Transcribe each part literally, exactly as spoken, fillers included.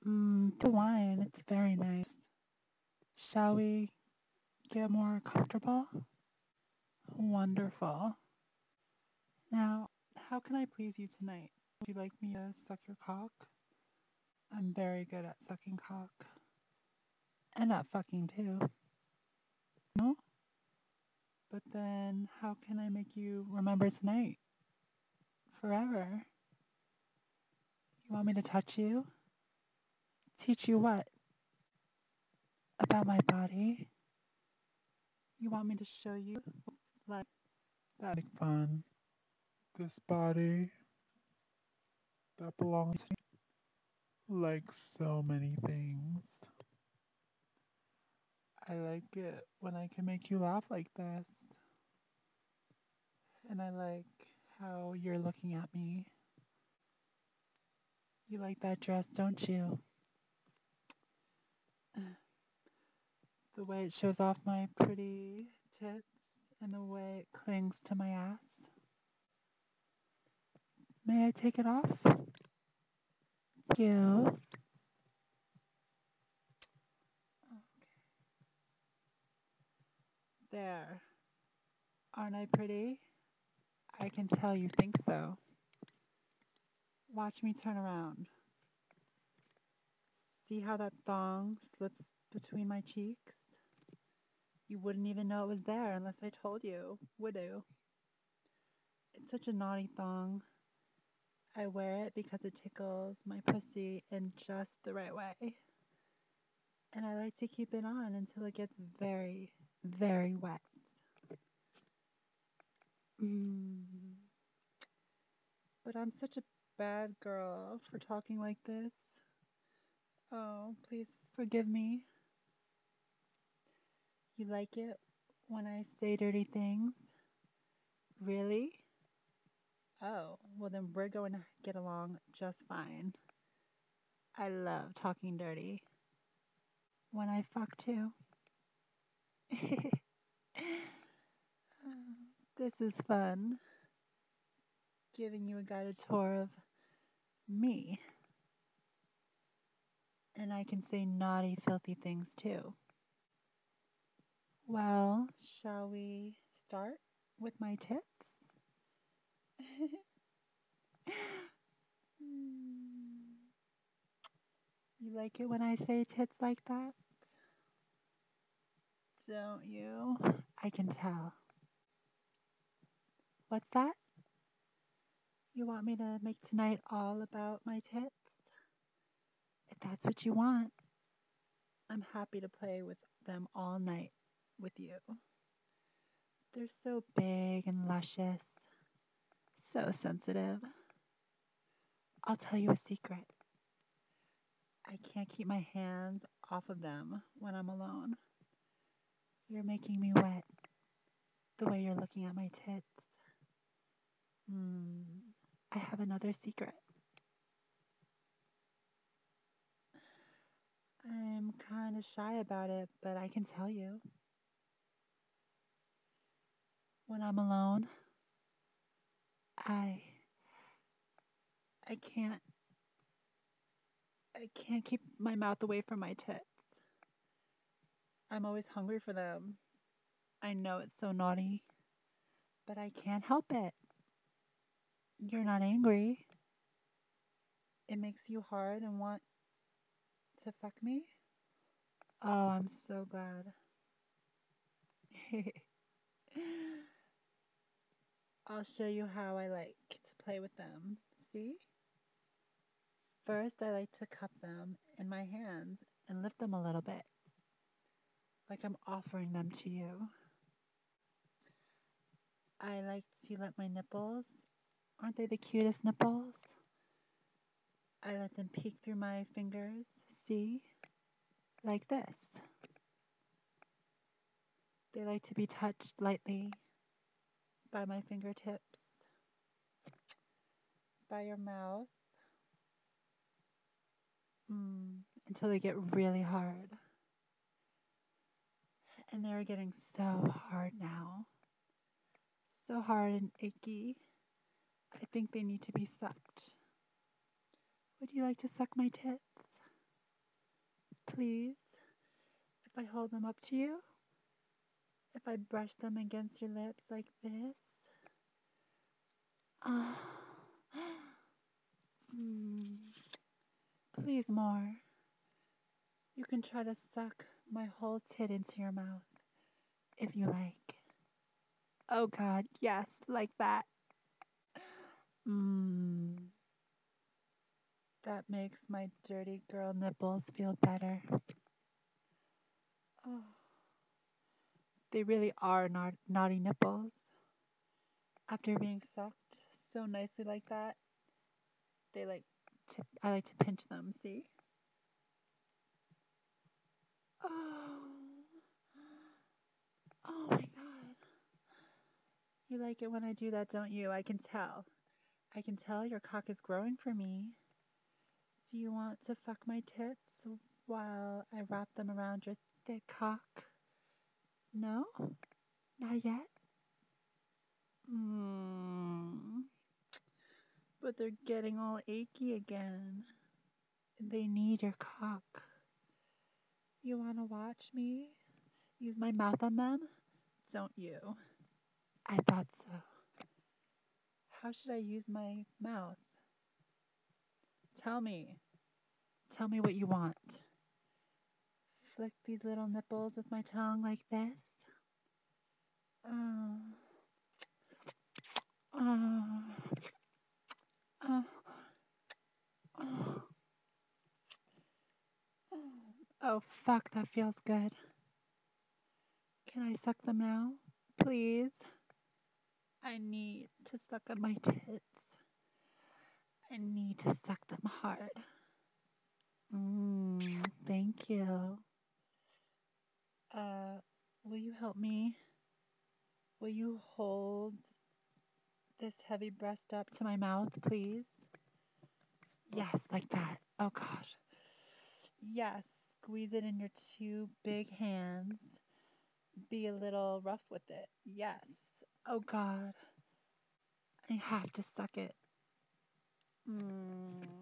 Mm, the wine, it's very nice. Shall we get more comfortable? Wonderful. Now, how can I please you tonight? Would you like me to suck your cock? I'm very good at sucking cock. And at fucking too. No? But then, how can I make you remember tonight? Forever? You want me to touch you? Teach you what? About my body? You want me to show you what's like that? Like fun. This body that belongs to me, like so many things. I like it when I can make you laugh like this. And I like how you're looking at me. You like that dress, don't you? The way it shows off my pretty tits and the way it clings to my ass. May I take it off? Thank you. There. Aren't I pretty? I can tell you think so. Watch me turn around. See how that thong slips between my cheeks? You wouldn't even know it was there unless I told you, would you? It's such a naughty thong. I wear it because it tickles my pussy in just the right way. And I like to keep it on until it gets very, very wet. Mm. But I'm such a bad girl for talking like this. Oh, please forgive me. You like it when I say dirty things? Really? Oh, well, then we're going to get along just fine. I love talking dirty. When I fuck too. This is fun. Giving you a guided tour of me. And I can say naughty, filthy things too. Well, shall we start with my tits? You like it when I say tits like that? Don't you? I can tell. What's that? You want me to make tonight all about my tits? If that's what you want, I'm happy to play with them all night with you. They're so big and luscious, so sensitive. I'll tell you a secret. I can't keep my hands off of them when I'm alone. You're making me wet the way you're looking at my tits. Hmm. I have another secret. I'm kind of shy about it, but I can tell you. When I'm alone, I I can't I can't keep my mouth away from my tits. I'm always hungry for them. I know it's so naughty, but I can't help it. You're not angry. It makes you hard and want to fuck me? Oh, I'm so glad. I'll show you how I like to play with them. See? First, I like to cup them in my hands and lift them a little bit, like I'm offering them to you. I like to let my nipples, aren't they the cutest nipples? I let them peek through my fingers, see? Like this. They like to be touched lightly by my fingertips, by your mouth, mm, until they get really hard. And they're getting so hard now. So hard and icky. I think they need to be sucked. Would you like to suck my tits? please? If I hold them up to you? If I brush them against your lips like this? Ah. Mm. Please more. You can try to suck my whole tit into your mouth if you like. Oh God, yes, like that. Mmm. That makes my dirty girl nipples feel better. Oh, they really are na- naughty nipples. After being sucked so nicely like that, they like to, I like to pinch them, see? Oh, oh my God. You like it when I do that, don't you? I can tell. I can tell your cock is growing for me. Do you want to fuck my tits while I wrap them around your thick cock? No? Not yet? Mmm. But they're getting all achy again. They need your cock. You want to watch me use my mouth on them? Don't you? I thought so. How should I use my mouth? Tell me. Tell me what you want. Flick these little nipples with my tongue like this. Oh. Oh. Oh. Oh. Oh, fuck, that feels good. Can I suck them now? Please? I need to suck on my tits. I need to suck them hard. Mmm, thank you. Uh, will you help me? Will you hold this heavy breast up to my mouth, please? Yes, like that. Oh, God. Yes, squeeze it in your two big hands. Be a little rough with it. Yes. Oh, God. I have to suck it. Mm.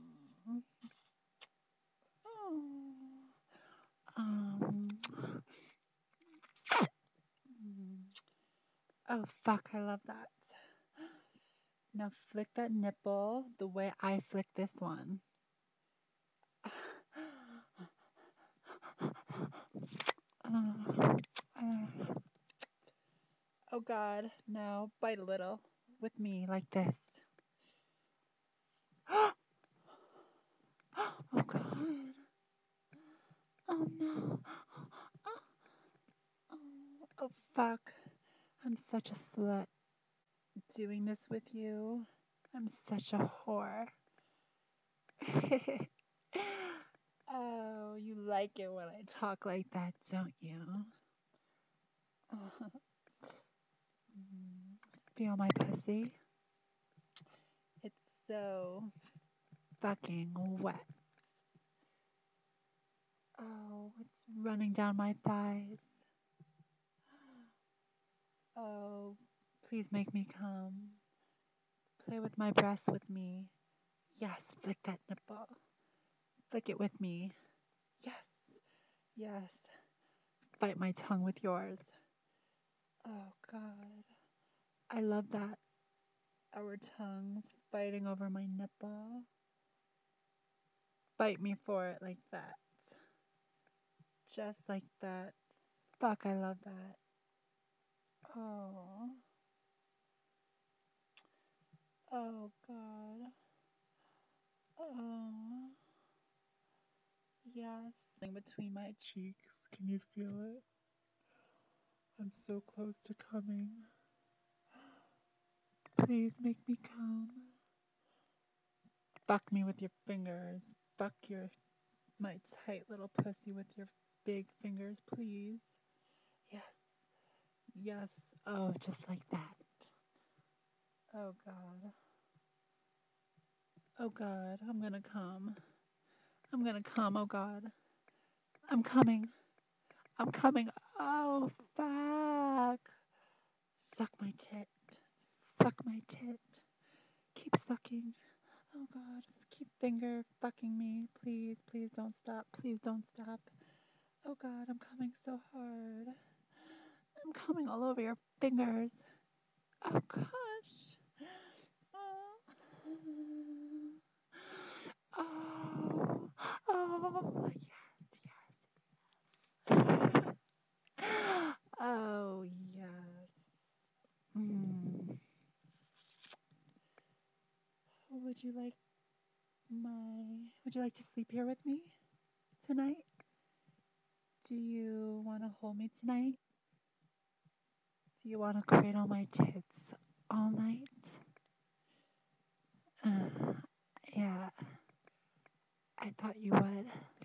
Oh. Um. Mm. Oh, fuck, I love that. Now flick that nipple the way I flick this one. Uh, uh. Oh God, now bite a little with me like this. Oh God. Oh no. Oh, oh, oh fuck. I'm such a slut doing this with you. I'm such a whore. Oh, you like it when I talk like that, don't you? Feel my pussy? It's so fucking wet. Oh, it's running down my thighs. Oh, please make me come. Play with my breasts with me. Yes, flick that nipple. Flick it with me. Yes, yes. Bite my tongue with yours. Oh, God. I love that. Our tongues fighting over my nipple. Bite me for it like that. Just like that. Fuck, I love that. Oh. Oh, God. Oh. Yes. Between my cheeks. Can you feel it? I'm so close to coming. Please make me come. Fuck me with your fingers. Fuck your my tight little pussy with your big fingers, please. Yes. Yes. Oh, just like that. Oh, God. Oh, God. I'm gonna come. I'm gonna come. Oh, God. I'm coming. I'm coming. Oh, fuck. Suck my tit. Suck my tit. Keep sucking. Oh, God. Keep finger fucking me. Please, please don't stop. Please don't stop. Oh God, I'm coming so hard. I'm coming all over your fingers. Oh gosh. Oh. Oh. Oh. Yes, yes, yes. Oh, yes. Mm. Would you like my would you like to sleep here with me tonight? Do you want to hold me tonight? Do you want to cradle my tits all night? Uh, yeah, I thought you would.